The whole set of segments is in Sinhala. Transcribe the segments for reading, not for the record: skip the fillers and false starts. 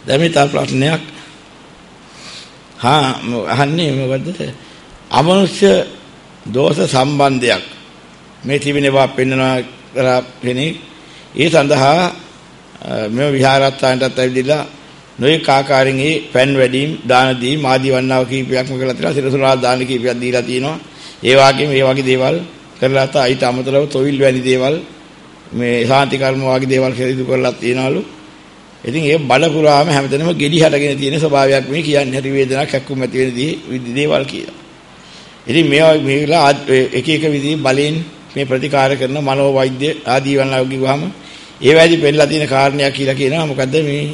දැන් මේ තව ප්‍රශ්නයක් අහන්නේ මොකද්ද? අමනුෂ්‍ය දෝෂ සම්බන්ධයක් මේ තිබෙනවා පෙන්වනවා කරා කෙනෙක්. ඒ සඳහා මේ විහාරස්ථානටත් ඇවිදලා නොයෙක් ආකාරයෙන් ඒ පෑන් වැඩිම දාන දී මාදී වන්නාව කීපයක්ම කරලා තියෙනවා. සිරසුරා දාන කීපයක් දීලා තියෙනවා. ඒ වගේ දේවල් කරලා තා ඊට අමතරව තොවිල් වැනි දේවල් මේ ශාන්ති කර්ම වගේ දේවල් කෙරෙදු කරලා තියනවලු. ඉතින් ඒ බඩ පුරාම හැමතැනම ගෙඩි හටගෙන තියෙන ස්වභාවයක් මේ කියන්නේ හරි වේදනාවක් හැක්කුම් ඇති වෙන දේවල් කියලා. ඉතින් මේලා එක විදිහේ බලෙන් මේ ප්‍රතිකාර කරන මනෝ වෛද්‍ය ආදී වන්නා කිව්වහම ඒ වැඩි පෙන්නලා තියෙන කාරණයක් කියලා කියනවා. මොකද්ද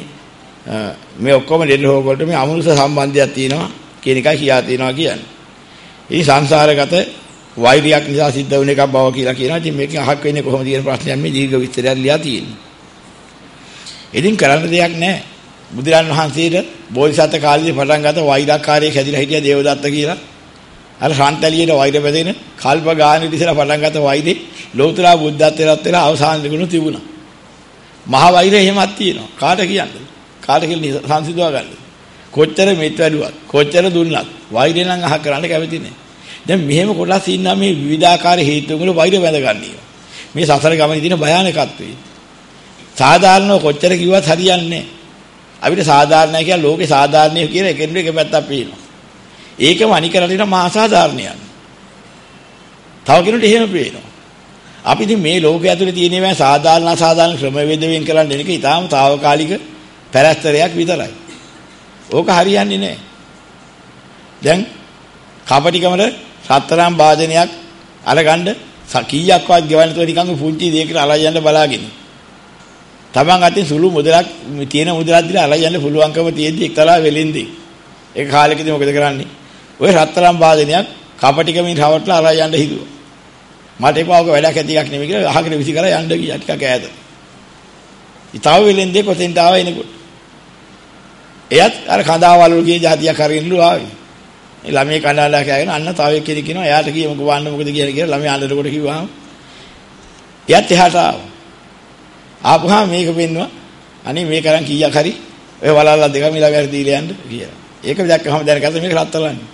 මේ ඔක්කොම දෙල්ලෝක වලට මේ අමනුෂ්‍ය සම්බන්ධයක් තියෙනවා කියන එකයි කියා තියෙනවා කියන්නේ. ඉතින් සංසාරගත වෛරයක් නිසා සිද්ධ වුණ එකක් බව කියලා කියනවා. ඉතින් මේකෙන් අහක් වෙන්නේ කොහොමද කියන ප්‍රශ්නයක් මේ දීර්ඝ විස්තරයක් ලියා තියෙන්නේ. ඉතින් කරන්න දෙයක් නැහැ. බුදුරන් වහන්සේට බෝධිසත්ව කාලේ පටන් ගත්ත වෛරාකාරයේ හැදිලා හිටිය දේවදත්ත කියලා. අර ශාන්තලියට වෛර බැදෙන කල්ප ගානෙ ඉස්සලා පටන් ගත්ත වෛරේ ලෞතර බුද්ධත්වයට වෙලා අවසාන දෙකුණු තිබුණා. මහා වෛරය එහෙමත් තියෙනවා. කාට කියන්නේ? කාට කියලා සංසිඳවා ගන්න. කොච්චර මෙත් වැඩුවත් කොච්චර දුන්නත් වෛරය නම් අහ කරන්න කැමති නැහැ. දැන් මෙහෙම කොටස් ඉන්නා මේ විවිධාකාර හේතු වල වෛර බැඳ ගන්නවා. මේ සසර ගමනේ තියෙන භයානකත්වය. සාධාරණව කොච්චර කිව්වත් හරියන්නේ නැහැ. අපිට සාධාරණයි කියලා ලෝකේ සාධාරණයි කියලා එකිනෙක එක පැත්තක් පේනවා. ඒකම අනිකරට තියෙන මහා සාධාරණයක්. තව කෙනෙකුට එහෙම පේනවා. අපි ඉතින් මේ ලෝකයේ ඇතුලේ තියෙන මේ සාධාරණ අසාධාරණ ක්‍රමවේද වෙන් කරන්න දෙන එක ඊටාම తాවකාලික පැරස්තරයක් විතරයි. ඕක හරියන්නේ නැහැ. දැන් කපටිකමර සතරම් වාදනයක් අරගන්න කීයක්වත් ගෙවන්න තෝ නිකන් පුංචි දෙයකට අරයි යන්න බලාගෙන. තමන් අතින් සුළු මුදලක් තියෙන මුදලක් දීලා අරයි යන්න පුළුවන්කම තියෙද්දි එක්තරා වෙලින්දී. ඒක කාලෙකදී මොකද කරන්නේ? ඔය රත්තරන් වාදනයක් කපටිකමින් රවට්ටලා අරයි යන්න හිතුවා. මට එපාවක වැඩක් ඇති එකක් නෙමෙයි කියලා අහගෙන විසි කරලා යන්න ගියා ටිකක් ඈත. ඊතාව වෙලෙන්දී කොතෙන්ට ආව එනකොට. එයත් අර කඳාවල් වල ගිය જાතියක් අරගෙනලු ආවේ. ඒ ළමයි කණ්ඩායමලා කෑගෙන අන්න තව එක්කෙනෙක් කියනවා එයාට කියමු ගවන්න මොකද කියලා ළමයි අඬනකොට කිව්වහම එයත් එහාට ආවා. ආපුහම මේක පෙන්නවා අනේ මේක අරන් කීයක් හරි ඔය වලල්ලා දෙක මිලගාර දීලා යන්න කියලා. ඒක දැක්කම දැනගත්තා මේක රත්තරන්නේ.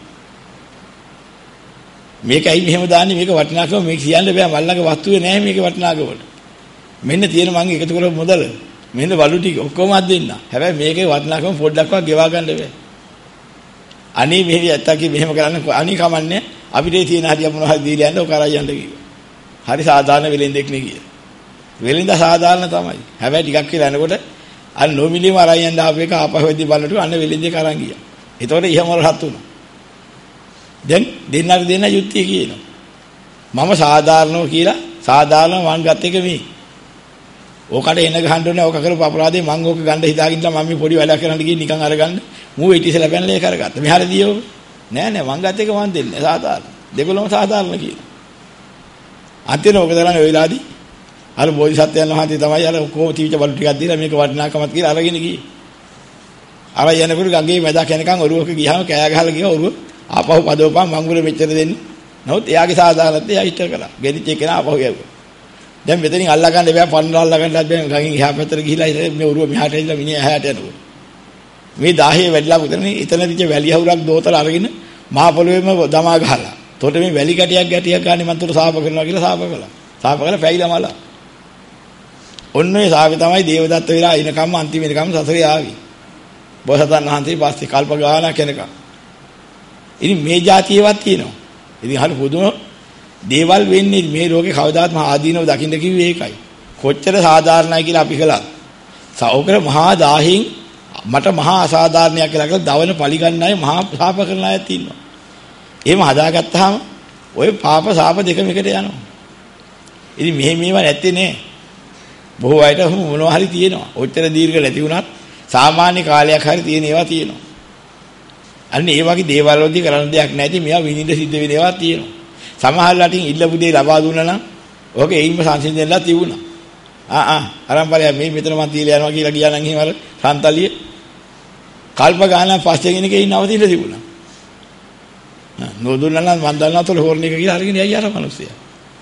මේක ඇයි මෙහෙම දාන්නේ මේක වටිනාකම මේක කියන්න බෑ මල්ලගේ වස්තුවේ නෑ මේක වටිනාකම. මෙන්න තියෙන මං එකතු කරපු මුදල මෙන්න බලු ටික ඔක්කොම අත් දෙන්න. හැබැයි මේකේ වටිනාකම පොඩ්ඩක්වත් ගෙවා ගන්න බෑ. අනේ මෙහෙම ඇත්තකි මෙහෙම කරන්න අනේ කමන්නේ අපිට තියෙන හරිය මොනවා හරි දීලා යන්න ඔක අරයි යන්න කිව්වා. හරි සාධාරණ වෙලෙන්දෙක් නේ කිය. වෙලෙන්ද සාධාරණ තමයි. හැබැයි ටිකක් කියලා යනකොට අර නොමිලියම අරයි යන්න ආපු එක ආපහු වෙද්දි බලනකොට අන්න වෙලෙන්දෙක් අරන් ගියා. ඒතකොට ඉහම රහත් වුණා. දැන් දෙන්නාට දෙන්න යුක්තිය කියනවා. මම සාධාරණව කියලා සාධාරණ වන් ගත් එක මේ. ඕකට එන ගහන්න ඕනේ ඕක කරපු අපරාධේ මං ඕක ගන්න හිතාගෙන ඉඳලා මම මේ පොඩි වැඩක් කරන්න ගිහින් නිකන් අරගන්න මූ වෙටි ඉස්සලා පැනලා ඒක අරගත්තා. මෙහාට දියෝ නෑ මං ගත් එක මං දෙන්නේ සාධාරණ. දෙකොල්ලම සාධාරණ කියනවා. අන්තිම ඕක දරන්නේ ඔය වෙලාවේදී අර බෝධිසත්වයන් වහන්සේ තමයි අර කොහොම තීවිච්ච බලු ටිකක් දීලා මේක වටිනාකමක් කියලා අරගෙන ගියේ. අර යනකොට ගඟේ මැදක් යනකම් ඔරුවක ගියාම කෑ ගහලා ගියා ඔරුව ආපහු පදවපන් මංගුල මෙච්චර දෙන්නේ. නමුත් එයාගේ සාධාරණත්වය එයා ඉෂ්ට කළා. ගෙදිච්ච එක නා ආපහු යවුවා. දැන් මෙතනින් අල්ලා ගන්න බෑ පන්නලා අල්ලා ගන්නත් බෑ ගඟින් එහා පැත්තට ගිහිලා ඉතින් මේ ඔරුව මෙහාට ඇවිල්ලා මිනිහ එහාට යනවා. මේ 10 වැඩිලා පුතනේ එතනදිච්ච වැලි හවුරක් දෝතල අරගෙන මහ පොළොවේම දමා ගහලා. එතකොට මේ වැලි ගැටියක් ගන්න මන්තර සාප කරනවා කියලා සාප කළා. සාප කරලා පැයිලා මලා. ඔන්න ඒ සාපේ තමයි දේවදත්ත වෙලා ඉනකම් අන්තිම වෙනකම් සසරේ ආවි. බෝසතාණන් වහන්සේ පස්සේ කල්ප ගානක් යනකම්. ඉතින් මේ જાතියවත් තියෙනවා. ඉතින් හරි පුදුම දේවල් වෙන්නේ මේ ලෝකේ කවදාත් මහා ආදීනව දකින්න කිව්වේ ඒකයි. කොච්චර සාධාරණයි කියලා අපි කළා. සෞකර මහා 1000න් මට මහා අසාධාරණයක් කියලා දවන පරිගන්න අය මහා පාප කරන අයත් ඉන්නවා. එහෙම හදාගත්තාම ওই පාප සාප දෙකම එකට යනවා. ඉතින් මේවා නැත්තේ නෑ. බොහෝ අයට මොනවා හරි තියෙනවා. ඔච්චර දීර්ඝ නැති වුණත් සාමාන්‍ය කාලයක් හරි තියෙන ඒවා තියෙනවා. අන්න ඒ වගේ දේවල් වලදී කරන්න දෙයක් නැති මේවා විනින්ද සිද්ධ වෙන ඒවා තියෙනවා. සමහර ලටින් ඉල්ලපු දේ ලබා දුන්නා නම් ඕක ඒයින්ම සංසිඳෙන්නලා තිබුණා. අරන් බලය මේ මෙතන මන් තියලා යනවා කියලා ගියා නම් එහෙම අර සන්තලිය කල්ප ගානක් පස්සේ කෙනෙක් ඉන්නව තියලා තිබුණා. නොදුන්නා නම් මන් දන්නාතොල හොරණ එක කියලා අරගෙන යයි අර මිනිස්සයා.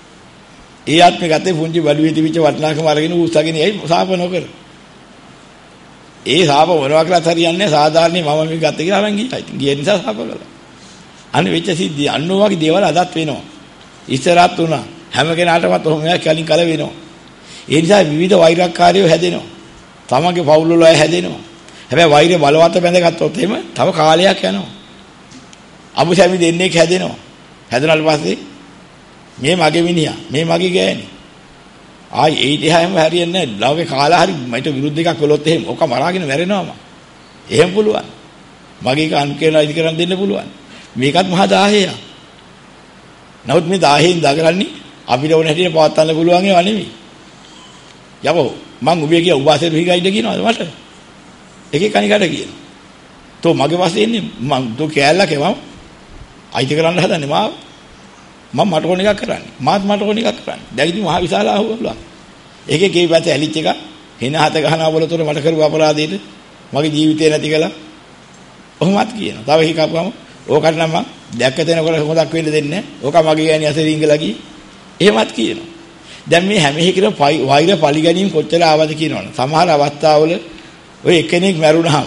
ඒ ආත්මේ ගතේ පුංචි බඩුවේ තිබිච්ච වටිනාකම අරගෙන උස්සගෙන යයි සාප නොකර. ඒ සාප මොනවා කරත් හරියන්නේ සාධාරණේ මම මේ ගත්ත කියලා අරන් ගියා. ගිය නිසා සාප කළා. අනේ වෙච්ච සිද්ධිය අන්න වගේ දේවල් අදත් වෙනවා. ඉස්සරහත් උනා. හැම කෙනාටමත් ඔහොම කලින් කල වෙනවා. ඒ නිසා විවිධ වෛරක්කාරයෝ හැදෙනවා. තමගේ පවුල් වල අය හැදෙනවා. හැබැයි වෛරය බලවත් බැඳගත්තොත් එහෙම තව කාලයක් යනවා. අමුසැමි දෙන්නේ හැදෙනවා. හැදුනාට පස්සේ මේ මගේ මිනිහා, මේ මගේ ගෑණි. ආයි ඒ දිහාම හරියන්නේ නැහැ. ලෝකේ කාලා හරි මට විරුද්ධ එකක් කළොත් එහෙම ඔක මරාගෙන මැරෙනවම. එහෙම පුළුවන්. මගේ එක අන් කියලා ඉදි කරන් දෙන්න පුළුවන්. මේකත් මහා දාහයක්. නමුත් මේ දාහයෙන් දගරන්නේ අපිට ඕන හැටියට පවත්වන්න පුළුවන් ඒවා නෙමෙයි. යකෝ මං උඹේ කිය උපාසෙට හිගයිද කියනවාද මට? එකේ කණිකට කියනවා. තෝ මගේ වාසේ ඉන්නේ මං තෝ කෑල්ලක මම අයිති කරන්න හදන්නේ මාව. මම මට ඕන එකක් කරන්නේ. මාත් මට ඕන එකක් කරන්නේ. දැන් ඉතින් මහ විශාල අහුවලක්. ඒකේ ගේ පැත්තේ ඇලිච් එක හින හත ගහනවා බලතොර මට කරපු අපරාධෙට මගේ ජීවිතේ නැති කළා. ඔහොමත් කියනවා. තව එකක් ගම ඕකට නම් මං දැක්ක තැනකට හොදක් වෙන්න දෙන්නේ නැහැ. ඕක මගේ ගෑණි අසරින් ඉංගලා ගියේ. එහෙමත් කියනවා. දැන් මේ හැම එකේම වෛර පරිගැනීම් කොච්චර ආවද කියනවනේ. සමහර අවස්ථාවල ඔය එක්කෙනෙක් මැරුණාම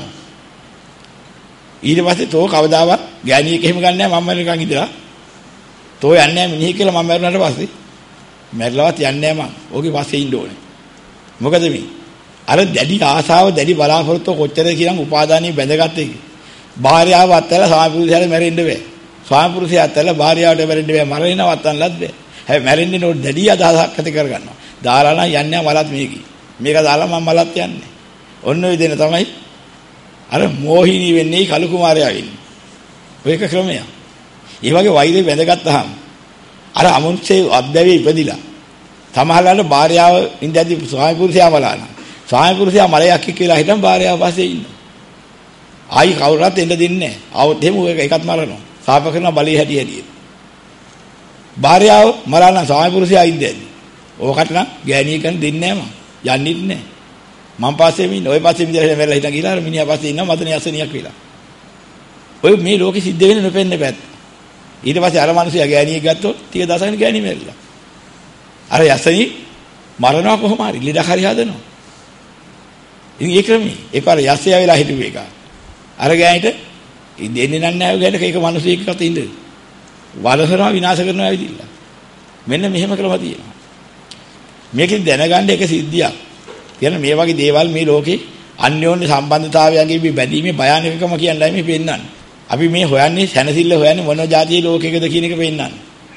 ඊට පස්සේ තෝ කවදාවත් ගෑණියෙක් එහෙම ගන්න නැහැ මම නිකන් ඉඳලා. තෝ යන්නේ නැහැ මිනිහෙක් කියලා මම මැරුණාට පස්සේ මැරිලවත් යන්නේ නැහැ මං. ඕකේ පස්සේ ඉන්න ඕනේ. මොකද මේ අර දැඩි ආසාව දැඩි බලාපොරොත්තු කොච්චරද කියන උපාදානිය බැඳගත්ත එක. භාර්යාව අත්හැරලා ස්වාමි පුරුෂයාට මැරෙන්න බෑ. ස්වාමි පුරුෂයා අත්හැරලා භාර්යාවට මැරෙන්න බෑ. මරණවත් අන්නත් බෑ. හැබැයි මැරෙන්නේ නෝ දැඩි අදහසක් ඇති කරගන්නවා. දාලා නම් යන්නේ මලත් මේකයි. මේක දාලා මම මලත් යන්නේ. ඔන්න ඔය දෙන තමයි අර මෝහිනී වෙන්නේ කලු කුමාරයා වෙන්නේ. ඔය එක ක්‍රමයක්. ඒ වගේ වෛරය බැඳගත්තාම අර අමුන්සේ අද්දැවේ ඉපදිලා තමහලට භාර්යාව ඉඳදී ස්වාමි පුරුෂයා මලාන. ස්වාමි පුරුෂයා මලයක් කියලා හිටන් භාර්යාව පස්සේ ඉන්නවා. ආයි කවුරුත් එන්න දෙන්නේ නැහැ. આવොත් එහෙම ඔය එකත් මරනවා. සාප කරන බලේ හැටි හැටි. භාර්යාව මරාන ස්වාමි පුරුෂයා ඉඳදී. ඕකට නම් ගෑණිය කෙනෙක් දෙන්නේ නැහැ මං. යන්නෙත් නැහැ. මං පස්සේ ඉන්නේ. ඔය පස්සේ ඉඳලා මෙල්ල හිටන් ගිහලා අර මිනිහා පස්සේ ඉන්නවා මදනේ අසනියක් වෙලා. ඔය මේ ලෝකෙ සිද්ධ වෙන්නේ නොපෙන්නේ පැත්ත. ඊට පස්සේ අර මිනිහයා ගෑණියෙක් ගත්තොත් ටික දවසකින් ගෑණි මැරිලා. අර යසනි මරනවා කොහොම හරි ලෙඩක් හරි හදනවා. ඉතින් ඒ ක්‍රමී ඒපාර යස්සයා වෙලා හිටපු එක. අර ගෑණිට දෙන්නේ නැහැ ගෑණිට ඒක මිනිහෙක් අත ඉඳ. වලසනවා විනාශ කරනවා ඇවිදින්න. මෙන්න මෙහෙම ක්‍රම තියෙනවා. මේකෙන් දැනගන්න එක සිද්ධියක්. කියන මේ වගේ දේවල් මේ ලෝකේ අන්‍යෝන්‍ය සම්බන්ධතාවයන්ගේ මේ බැඳීමේ භයානකකම කියන්නයි මේ පෙන්නන්නේ. අපි මේ හොයන්නේ සැනසෙල්ල හොයන්නේ මොන જાතියේ ලෝකයකද කියන එක පෙන්නන්නේ.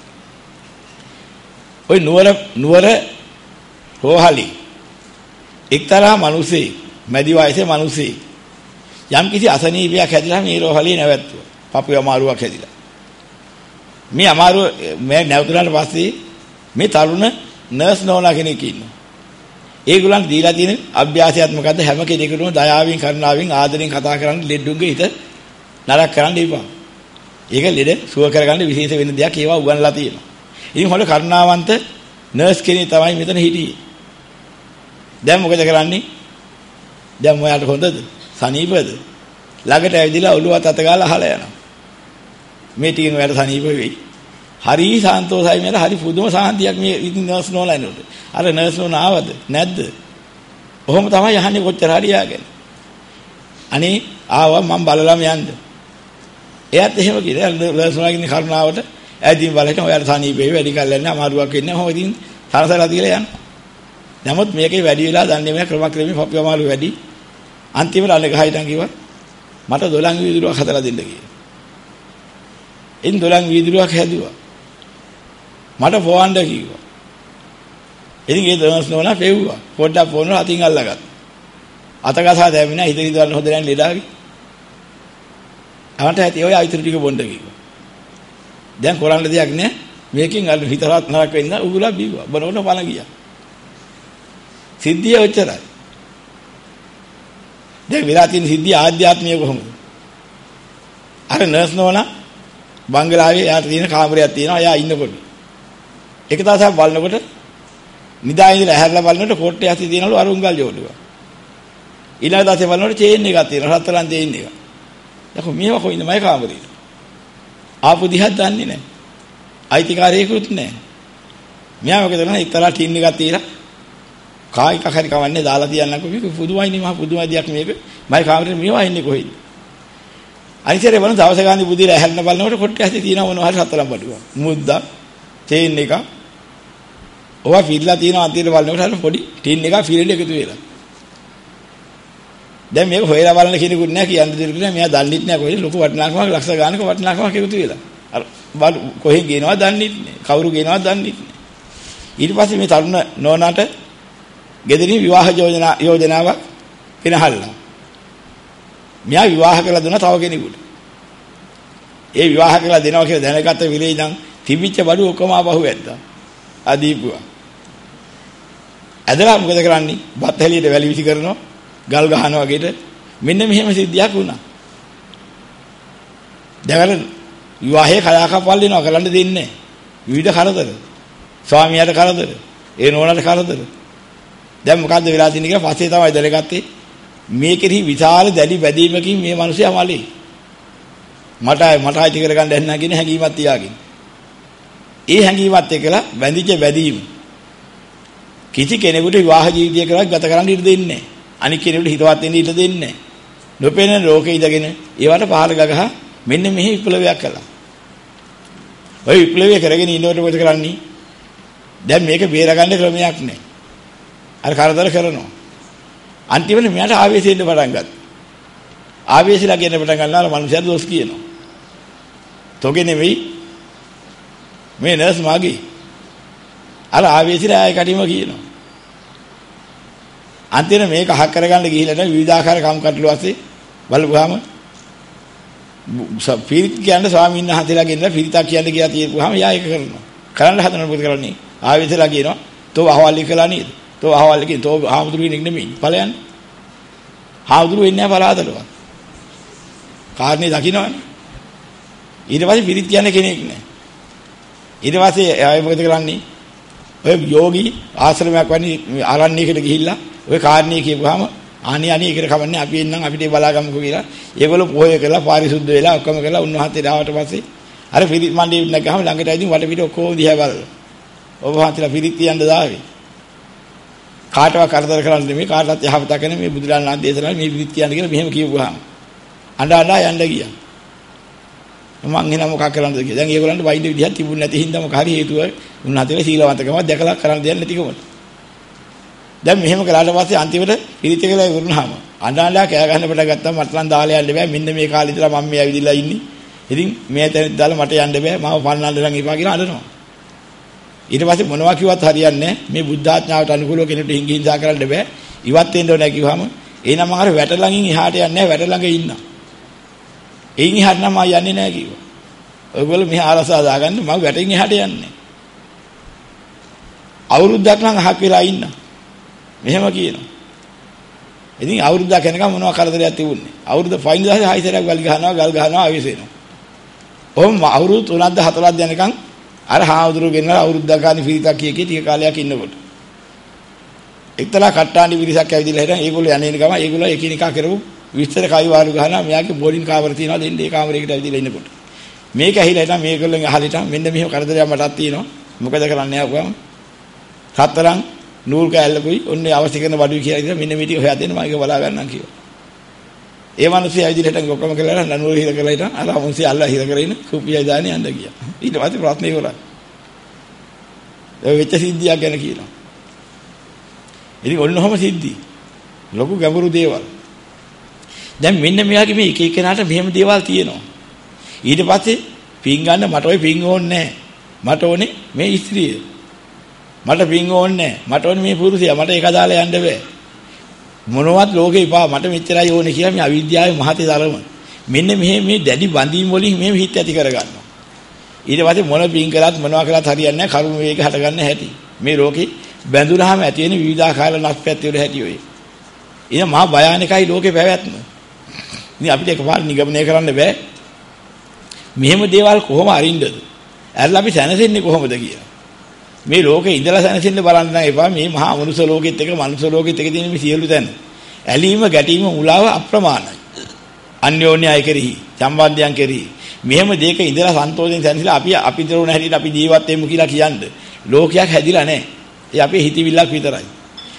ওই නුවර රෝහලි එක්තරා මිනිසෙක් මැදි වයසේ මිනිසෙක් යම් කිසි අසනීපයක් හැදිලා මේ රෝහලිය නැවැත්තුවා. පපුවේ අමාරුවක් හැදිලා. මේ අමාරුව මේ නැවතුනාට පස්සේ මේ තරුණ නර්ස් නෝනා කෙනෙක් ඉන්නවා. ඒගොල්ලන් දීලා තියෙන අභ්‍යාසයත් මොකද්ද හැම කෙනෙකුටම දයාවෙන් කරුණාවෙන් ආදරෙන් කතා කරන්න ලෙඩුන්ගේ හිත නරක කරන්න ඉපා. ඒක ලෙඩ සුව කරගන්න විශේෂ වෙන දෙයක් ඒවා උගන්ලා තියෙනවා. ඉතින් හොල කරුණාවන්ත නර්ස් කෙනෙක් තමයි මෙතන හිටියේ. දැන් මොකද කරන්නේ? දැන් මොයාට හොඳද? සනීපද? ළඟට ඇවිදලා ඔළුවත් අත ගාලා අහලා යනවා. මේ ටිකෙන් ඔයාලට සනීප වෙයි. හරි සාන්තෝසයි මේලා හරි පුදුම සාන්තියක් මේ ඉතින් නර්ස් නෝලා එනකොට. අර නර්ස් නෝනා ආවද? නැද්ද? ඔහොම තමයි යහන්නේ කොච්චර හරියාගෙන. අනේ ආවා මම බලලාම යන්න. එයාත් එහෙම කියලා නර්ස් නෝනාගේ කරුණාවට ඇදින් බලහිට ඔයාලට සනීපේ වැඩි කල් යන්නේ අමාරුවක් වෙන්නේ. ඔහොම ඉතින් තරසලා තියලා යනවා. නමුත් මේකේ වැඩි වෙලා දන්නේ නැහැ ක්‍රමක්‍රමයෙන් පපු අමාරු වැඩි. අන්තිමට අල්ල ගහයිටන් කිව්වා මට 12 වීදුරුවක් හදලා දෙන්න කියලා. ඉන් 12 වීදුරුවක් හැදුවා. මට පොවන්න කිව්වා. ඉතින් ඒ දවස් නෝනා පෙව්වා. පොඩ්ඩක් පොවනවා අතින් අල්ලගත්තා. අතගසා දැම්මිනා හිත හිතවන්න හොඳ නැහැ ලෙඩාවි. අවට ඇති ඔය අයිතුරු ටික බොන්න කිව්වා. දැන් කරන්න දෙයක් නැහැ. මේකෙන් අර හිතරත් නරක වෙන්න උගුලා බිව්වා. බනවන පණ ගියා. සිද්ධිය ඔච්චරයි. දැන් විලා තියෙන සිද්ධිය ආධ්‍යාත්මික කොහොමද? අර නර්ස් නෝනා බංගලාවේ යාට තියෙන කාමරයක් තියෙනවා. එයා ඉන්නකොට එක දවසක් බලනකොට නිදා ඉඳලා ඇහැරලා බලනකොට කොට්ටේ ඇති තියෙනලු අරුංගල් ජෝඩුව. ඊළඟ දවසේ බලනකොට චේන් එකක් තියෙනවා. රත්තරන් චේන් එක. දැන් මේවා කොයින්ද මගේ කාමරේ? ආපු දිහා දන්නේ නැහැ. අයිතිකාරයෙකුත් නැහැ. මෙයා මොකද කරන්නේ? එක්තරා ටින් එකක් තියලා කායික හරි කවන්නේ දාලා තියන්නකෝ මේක පුදුමයිනේ මහා පුදුමයි දෙයක් මේක. මයි කාමරේ මේවා ඉන්නේ කොහෙද? අනිතරේ වань දවස ගානේ බුදිලා ඇහැරෙන බලනකොට කොට්ටේ ඇස්සේ තියෙනවා මොනවා හරි හතරම් බඩුවක්. මුද්දා චේන් එක. ඔවා පිරලා තියෙනවා අන්තිමට බලනකොට අර පොඩි ටින් එකක් ෆිරෙන්න එකතු වෙලා. දැන් මේක හොයලා බලන්න කෙනෙකුත් නැහැ කියන්න දෙයක් නෑ. මෙයා දන්නෙත් නෑ කොහෙද ලොකු වටිනාකමක් ලක්ෂ ගානක වටිනාකමක් එකතු වෙලා. අර කොහෙන් ගේනවා දන්නෙත් නෑ. කවුරු ගේනවා දන්නෙත් නෑ. ඊට පස්සේ මේ තරුණ නෝනාට ගෙදරින් විවාහ යෝජනාවක් ගෙනහල්ලා. මෙයා විවාහ කරලා දුන්නා තව කෙනෙකුට. ඒ විවාහ කරලා දෙනවා කියලා දැනගත්ත විලේ ඉඳන් තිබිච්ච බඩු ඔක්කොම ආපහු ඇද්දා. ආදීපුවා. ඇදලා මොකද කරන්නේ? බත් හැලියට වැලි විසි කරනවා. ගල් ගහනවා වගේට මෙන්න මෙහෙම සිද්ධියක් වුණා. දැන් විවාහයේ කලාකප්පල් දෙනවා කරන්න දෙන්නේ නැහැ. විවිධ කරදර. ස්වාමියාට කරදර. ඒ නෝනාට කරදර. දැන් මොකද්ද වෙලා තියෙන්නේ කියලා පස්සේ තමයි දැනගත්තේ. මේකෙහි විශාල දැඩි බැඳීමකින් මේ මිනිස්සයා මලේ. මට අයිති කරගන්න දැන් කියන හැඟීමක් තියාගෙන. ඒ හැඟීමත් එක්කලා බැඳිච්ච බැඳීම. කිසි කෙනෙකුට විවාහ ජීවිතය කරලා ගත කරන්න ඉඩ දෙන්නේ නැහැ. අනික් කෙනෙකුට හිතවත් වෙන්න ඉඩ දෙන්නේ නැහැ. නොපෙනෙන ලෝකේ ඉඳගෙන ඒවට පහර ගගහ මෙන්න මෙහි විප්ලවයක් කළා. ඔය විප්ලවය කරගෙන ඉන්නකොට මොකද කරන්නේ? දැන් මේක බේරගන්න ක්‍රමයක් නැහැ. අර කරදර කරනවා. අන්තිමට මෙයාට ආවේශයෙන් පටන් ගත්තා. ආවේශලා කියන පටන් ගන්නවා මනුස්සයා දොස් කියනවා. තෝගේ නෙවෙයි මේ නර්ස් මාගේ. අර ආවේශලා ආයෙ කටිම කියනවා. අන්තිමට මේක අහක් කරගන්න ගිහිල්ලා නම් විවිධාකාර කම්කටොළු ඇස්සේ බලපුවාම පිරිත් කියන්නේ ස්වාමීන් වහන්සේලා ගෙන්නලා පිරිතක් කියන්නේ කියලා තියපුවාම යා ඒක කරනවා. කරන්න හදන මොකද කරන්නේ? ආවේශලා කියනවා තෝ අහවල් කළා නේද? තෝ අහවල් කියන තෝ හාමුදුරු වෙන්නේ නෙමෙයි. ඵලයන්. හාමුදුරු වෙන්නේ නැහැ පලාතලවත්. කාරණේ දකින්නවනේ. ඊට පස්සේ පිරිත් කියන්නේ කෙනෙක් නැහැ. ඊට පස්සේ ආයෙ මොකද කරන්නේ? ඔය යෝගී ආශ්‍රමයක් වගේ ආරණ්‍යයකට ගිහිල්ලා ඔය කාරණේ කියපුවාම අනේ ඒකට කවන්නේ අපි එන්නම් අපිට බලාගමුකෝ කියලා. ඒගොල්ලෝ පොය කරලා පාරිශුද්ධ වෙලා ඔක්කොම කරලා උන්වහන්සේට ආවට පස්සේ අර පිරිත් මණ්ඩේ ඉන්න ගහම ළඟට ඇවිදින් වටපිට ඔක්කොම දිහා බලලා. ඔබ වහන්සේලා පිරිත් කියන්න දාවේ. කාටවත් කරදර කරන්න නෙමෙයි කාටවත් යහපත කරන මේ බුදුරජාණන් වහන්සේ දේශනා මේ පිරිත් කියන්න කියලා මෙහෙම කියපුවාම අඬ යන්න ගියා. මම එන මොකක් කරන්නද කියලා. දැන් ඒගොල්ලන්ට වෛද්‍ය විද්‍යාවක් තිබුණ නැති හින්දා මොක හරි හේතුව උන්වහන්සේලා සීලවන්තකම දැකලා කරන්න දෙයක් නැතිකමට. දැන් මෙහෙම කළාට පස්සේ අන්තිමට පිරිත් කියලා ඉවරනහම අඬලා කෑ ගන්න පටන් ගත්තා. මට නම් දාලා යන්න බෑ. මෙන්න මේ කාලේ ඉඳලා මම මේ ඇවිදලා ඉන්නේ. ඉතින් මේ තැන දාලා මට යන්න බෑ. මාව පන්නන්න නම් එපා කියලා අඬනවා. ඊට පස්සේ මොනවා කිව්වත් හරියන්නේ නැහැ. මේ බුද්ධාඥාවට අනුකූලව කෙනෙකුට හිංසා කරන්න බෑ. ඉවත් වෙන්න ඕනේ කිව්වම එනම අර වැට ළඟින් එහාට යන්නේ නැහැ. වැට ළඟ ඉන්නා. එයින් එහාට නම් ආ යන්නේ නැහැ කිව්වා. ඔයගොල්ලෝ මෙහා ආරසා දාගන්න මම වැටෙන් එහාට යන්නේ. අවුරුද්දක් නම් අහක් වෙලා ඉන්න. මෙහෙම කියනවා. ඉතින් අවුරුද්දක් යනකම් මොනවා කරදරයක් තිබුණේ. අවුරුද්ද ෆයින් දාසේ හයිසරයක් ගල් ගහනවා ආවෙසෙනවා. ඔහොම අවුරුදු 3ක්ද 4ක්ද යනකම් අර හාමුදුරුවෝ ගෙනලා අවුරුද්දක් ගානේ පිරිතක් කිය ටික කාලයක් ඉන්නකොට. එක්තරා කට්ටාණි පිරිසක් ඇවිදලා හිටන් ඒගොල්ලෝ යන්නේ ගම ඒගොල්ලෝ එකිනෙකා කරපු විස්තර කයි වාරු ගහනවා මෙයාගේ බෝඩින් කාමර තියනවා දෙන්න ඒ කාමරයකට ඇවිදලා ඉන්නකොට. මේක ඇහිලා හිටන් මේගොල්ලෝන් අහලා හිටන් මෙන්න මෙහෙම කරදරයක් මටත් තියෙනවා. මොකද කරන්නේ ආවම හතරන් නූල් කෑල්ලකුයි ඔන්නේ අවශ්‍ය කරන බඩුයි කියලා ඉතින් මෙන්න මේ ටික හොයා දෙන්න මම ඒක බලා ගන්නම් කිව්වා. ඒ මිනිස්සු ඇවිදලා හිටන් ඔක්කොම කරලා නූල් හිර කරලා හිටන් අර මිනිස්සු අල්ලා හිර කරගෙන කුපියයි දාන්නේ යන්න ගියා. ඊට පස්සේ ප්‍රශ්නේ ඉවරයි. ඒ වෙච්ච සිද්ධියක් ගැන කියනවා. ඉතින් ඔන්නෝම සිද්ධි. ලොකු ගැඹුරු දේවල්. දැන් මෙන්න මෙයාගේ මේ එක එකනාට මෙහෙම දේවල් තියෙනවා. ඊට පස්සේ පින් ගන්න මට ওই පින් ඕනේ නැහැ. මට ඕනේ මේ ස්ත්‍රිය. මට පින් ඕනේ නැහැ. මට ඕනේ මේ පුරුෂයා. මට ඒක දාලා යන්න බෑ. මොනවත් ලෝකේ ඉපා මට මෙච්චරයි ඕනේ කියලා මේ අවිද්‍යාවේ මහතේ ධර්ම. මෙන්න මේ දැඩි බඳීම් වලින් මේ හිත ඇති කරගන්නවා. ඊට පස්සේ මොන පින් කළත් මොනවා කළත් හරියන්නේ නැහැ. කරුණ වේග හට ගන්න හැටි. මේ ලෝකේ බැඳුනහම ඇති වෙන විවිධාකාර නැස්පැත් වල හැටි ඔය. එන මහා භයානකයි ලෝකේ පැවැත්ම. ඉතින් අපිට එකපාර නිගමනය කරන්න බෑ. මෙහෙම දේවල් කොහොම අරින්නද? ඇරලා අපි සැනසෙන්නේ කොහොමද කියලා. මේ ලෝකේ ඉඳලා සැනසෙන්න බලන්න නම් එපා. මේ මහා මනුෂ්‍ය ලෝකෙත් එක මනුෂ්‍ය ලෝකෙත් එක තියෙන මේ සියලු තැන. ඇලීම ගැටීම මුලාව අප්‍රමාණයි. අන්‍යෝන්‍යය කෙරෙහි, සම්බන්ධයන් කෙරෙහි. මෙහෙම දෙයක ඉඳලා සන්තෝෂයෙන් සැනසීලා අපි දරුණ හැටියට අපි ජීවත් වෙමු කියලා කියන්නේ. ලෝකයක් හැදිලා නැහැ. ඒ අපේ හිතවිල්ලක් විතරයි.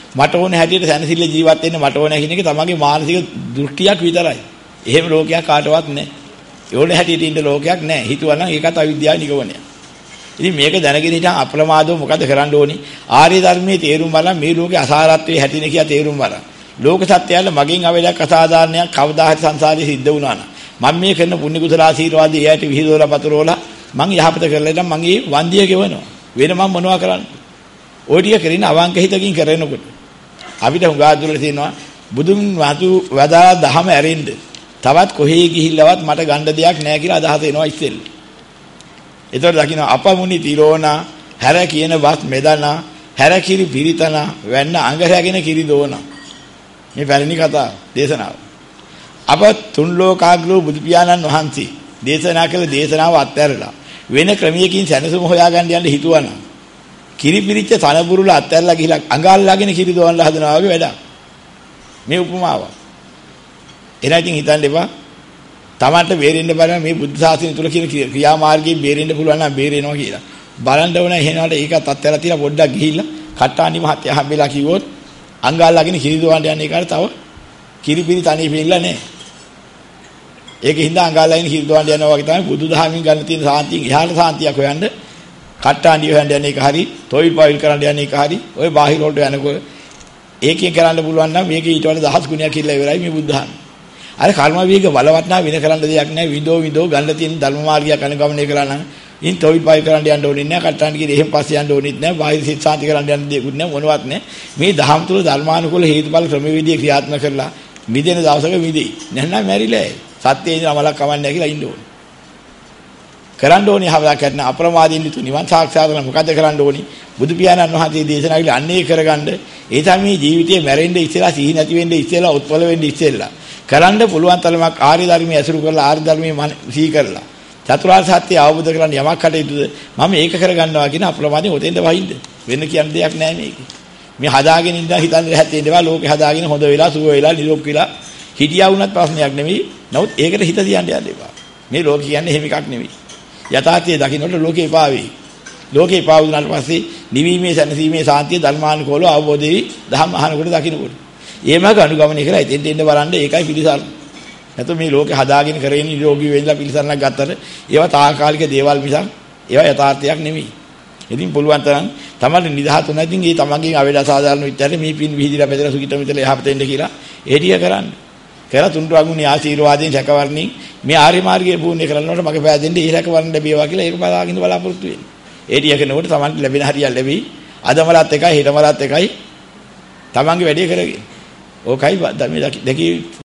මට ඕනේ හැටියට සැනසෙල්ල ජීවත් වෙන්න මට ඕනේ කියන එක තමන්ගේ මානසික දෘෂ්ටියක් විතරයි. එහෙම ලෝකයක් කාටවත් නැහැ. ඒෝනේ හැටියට ඉන්න ලෝකයක් නැහැ. හිතුවා නම් ඒකත් අවිද්‍යාව නිගමනයක්. ඉතින් මේක දැනගෙන හිටන් අප්‍රමාදව මොකද කරන්න ඕනි? ආර්ය ධර්මයේ තේරුම් බලලා මේ ලෝකේ අසාරත්වයේ හැටින කියලා තේරුම් බලලා. ලෝක සත්‍යයල මගෙන් අවලයක් අසාධාරණයක් කවදා හරි සංසාරේ සිද්ධ වුණා නම් මම මේ කරන පුණ්‍ය කුසල ආශිර්වාදය එයාට විහිදවලා පතරෝලා මං යහපත කරලා ඉතින් මං ඒ වන්දිය ගෙවනවා. වෙන මම මොනවා කරන්නේ? ඔය ටික කරගෙන අවංක හිතකින් කරනකොට අපිට හුඟා දුරට තියෙනවා බුදුන් වදා දහම ඇරෙන්න. තවත් කොහේ ගිහිල්ලවත් මට ගන්න දෙයක් නැහැ කියලා අදහස එනවා ඉස්සෙල්ල. ඒතකොට දකින්න අපමුණි තිරෝණා හැර කියන වත් මෙදනා හැර කිරි පිරිතනා වෙන්න අඟරගෙන කිරි දෝනා. මේ පැරණි කතා දේශනාව. අප තුන් ලෝකාග්‍රෝ බුදු පියාණන් වහන්සේ දේශනා කළ දේශනාව අත්හැරලා වෙන ක්‍රමයකින් සැනසුම හොයාගන්න යන්න හිතුවනම් කිරි පිරිච්ච තනබුරුල අත්හැරලා ගිහිලා අඟල්ලාගෙන කිරි දෝවන්න හදනවා වගේ වැඩක්. මේ උපමාව. එනයි ඉතින් හිතන්න එපා. Tamanට බේරෙන්න බෑ මේ බුද්ධ ශාසනය තුල කියන ක්‍රියාමාර්ගයෙන් බේරෙන්න පුළුවන් නම් බේරෙනවා කියලා. බලන්න ඕන එහෙනවට ඒකත් අත්හැරලා තියලා පොඩ්ඩක් ගිහිල්ලා කට්ටානි මහත්තයා හම්බෙලා කිව්වොත් අඟල්ලාගෙන කිරි දෝවන්න යන එකට තව කිරි පිරි තනිය පිළිලා නැහැ. ඒකින්ද අඟල්ලාගෙන කිරි දෝවන්න යනවා වගේ තමයි බුදුදහමින් ගන්න තියෙන සාන්තියෙන් එහාට සාන්තියක් හොයන්න කට්ටානි හොයන්න යන එක හරි තොইল පොයිල් කරන්න යන එක හරි ඔය බාහිර වලට යනකොට ඒකෙන් කරන්න පුළුවන් නම් මේක ඊට වඩා දහස් ගුණයක් කියලා ඉවරයි මේ බුද්ධහම. අර කර්ම වේග බලවත් නා වෙන කරන්න දෙයක් නැහැ. විදෝ ගන්න තියෙන ධර්ම මාර්ගයක් අනුගමනය කරලා නම් ඉන් තොইল පොයිල් කරන්න යන්න ඕනේ නැහැ. කට්ටානි කියන එහෙම පස්සේ යන්න ඕනෙත් නැහැ. බාහිර සිත් සාන්ති කරන්න යන්න දෙයක් නැහැ. මොනවත් නැහැ. මේ දහම් තුල ධර්මානුකූල හේතුඵල ක්‍රමවේදයේ ක්‍රියාත්මක කරලා මිදෙන දවසක මිදෙයි. නැත්නම් මැරිලා සත්‍යයේ ඉඳලා මලක් කවන්නේ කියලා ඉන්න ඕනේ. කරන්න ඕනේ හවලක් කරන අප්‍රමාදයෙන් යුතු නිවන් සාක්ෂාත් කරන මොකද කරන්න ඕනේ? බුදු පියාණන් වහන්සේ දේශනා කළේ අන්නේ කරගන්න. ඒ තමයි ජීවිතේ මැරෙන්න ඉස්සෙල්ලා සිහි නැති වෙන්න ඉස්සෙල්ලා උත්පල වෙන්න ඉස්සෙල්ලා කරන්න පුළුවන් තරමක් ආර්ය ධර්මයේ ඇසුරු කරලා ආර්ය ධර්මයේ සිහි කරලා චතුරාර්ය සත්‍ය අවබෝධ කරගන්න යමක් කටයුතුද මම ඒක කරගන්නවා කියන අප්‍රමාදයෙන් ඔතෙන්ද වහින්න. වෙන කියන්න දෙයක් නැහැ මේකේ. මේ හදාගෙන ඉඳන් හිතන්නේ හැත්තේ ඉඳලා ලෝකේ හදාගෙන හොඳ වෙලා සුව වෙලා නිරෝග වෙලා හිටියා වුණත් ප්‍රශ්නයක් නෙවෙයි. නමුත් ඒකට හිත තියන්න යන්න එපා. මේ ලෝක කියන්නේ එහෙම එකක් නෙවෙයි. යථාර්ථයේ දකින්නට ලෝකේ එපා වෙයි. ලෝකේ එපා වුණාට පස්සේ නිවීමේ සැනසීමේ සාන්තිය ධර්මානුකූලව අවබෝධෙවි දහම් අහනකොට දකින්නකොට. ඒමක අනුගමනය කරලා ඉතින් එන්න බලන්න ඒකයි පිළිසරණ. නැත්නම් මේ ලෝකේ හදාගෙන කරගෙන නිරෝගී වෙන්නලා පිළිසරණක් ගත්තට ඒවා తాකාලික දේවල් මිසක් ඒවා යථාර්ථයක් නෙවෙයි. ඉතින් පුළුවන් තරම් තමයි නිදහස් උනා ඉතින් ඒ තමන්ගේ අවේද අසාධාරණ විචාරේ මේ පින් විහිදිලා බෙදලා සුකිට මිතල යහපත එන්න කියලා ඒ ටික කරන්න. කරලා තුන්ට වගුණේ ආශිර්වාදයෙන් සැකවර්ණින් මේ ආර්ය මාර්ගයේ පුණ්‍ය කරනකොට මගේ පෑදෙන්න ඒ සැකවර්ණ ලැබේවා කියලා ඒක බලාගෙන බලාපොරොත්තු වෙන්නේ. ඒ ටික කරනකොට තමන්ට ලැබෙන හරියක් ලැබෙයි. අදමලත් එකයි හෙටමලත් එකයි තමන්ගේ වැඩේ කරගෙන. ඕකයි මේ දෙකේ